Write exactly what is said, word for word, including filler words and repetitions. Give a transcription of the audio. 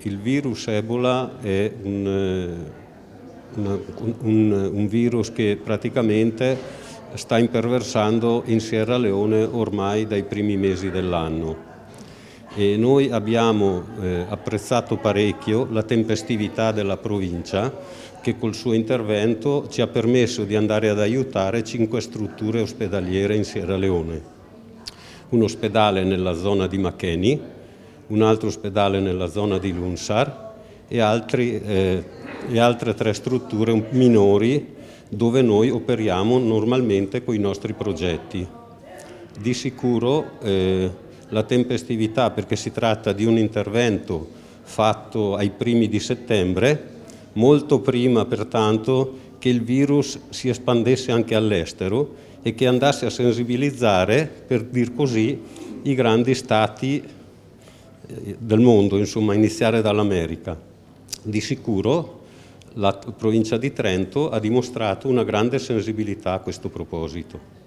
il virus Ebola è un, una, un, un virus che praticamente sta imperversando in Sierra Leone ormai dai primi mesi dell'anno. E noi abbiamo eh, apprezzato parecchio la tempestività della provincia, che col suo intervento ci ha permesso di andare ad aiutare cinque strutture ospedaliere in Sierra Leone. Un ospedale nella zona di Makeni, un altro ospedale nella zona di Lunsar e, altri, eh, e altre tre strutture minori dove noi operiamo normalmente con i nostri progetti. Di sicuro eh, la tempestività, perché si tratta di un intervento fatto ai primi di settembre, molto prima pertanto che il virus si espandesse anche all'estero e che andasse a sensibilizzare, per dir così, i grandi stati del mondo, insomma, a iniziare dall'America. Di sicuro la provincia di Trento ha dimostrato una grande sensibilità a questo proposito.